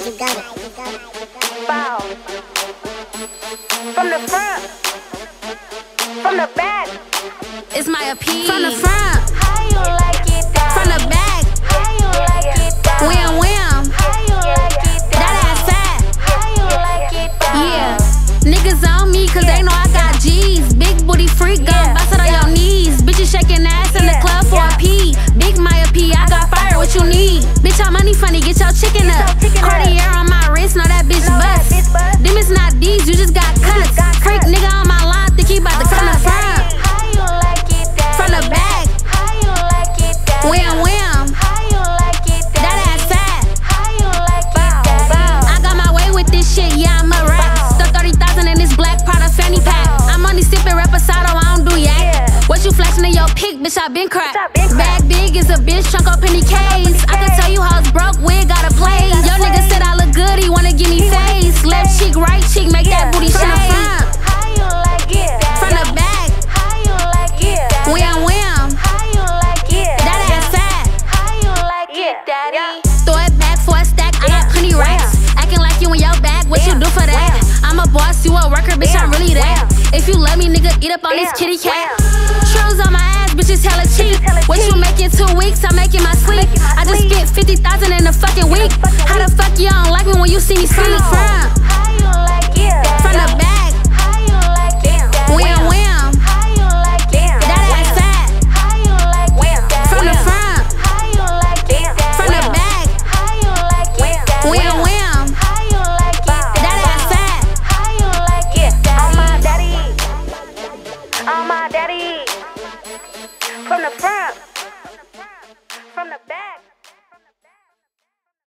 Bow. From the front, from the back, it's my appeal. From the front, how you like it down? From the back, how you like it down? Wham wham, how you like it down? that ass fat, how you like it down? Yeah, niggas on me cause they know I got G's. Big booty freak, gon' bust it on your knees. Bitches shaking ass in the club for a pee. Big myopia, I got fire, what you need? Bitch, your money funny, get your chicken up. Cartier on my wrist, know that bitch bust. Them is not these, you just got cuts. Freak nigga on my line, think he bout to come the front. How you like it down? From the back, how you like it down? wham wham, how you like it down? that ass fat, how you like it down? I got my way with this shit, yeah, I'm a rap. Stuck 30,000 in this black Prada fanny pack. I'm only sipping reposado, I don't do yak. What you flashing in your pic, bitch, I been cracked. Bag big is a bitch, trunk up penny case. I can tell you how it's broke, wig got a place. Yo nigga said I look good, he wanna give me face. Left cheek, right cheek, make that booty shake. How you like it down? From the back, how you like it down? wham wham, how you like it down? that ass fat, how you like it, daddy? throw it back for a stack, I got plenty racks. Acting like you in your bag, what you do for that? I'm a boss, you a worker, bitch, I'm really that. If you love me, nigga, eat up on this kitty cat. Trills on my ass, bitches hella cheap. What you make in 2 weeks, I'm making my sleep. I just get 50,000 in a fucking week. How the fuck you don't like me when you see me sleep?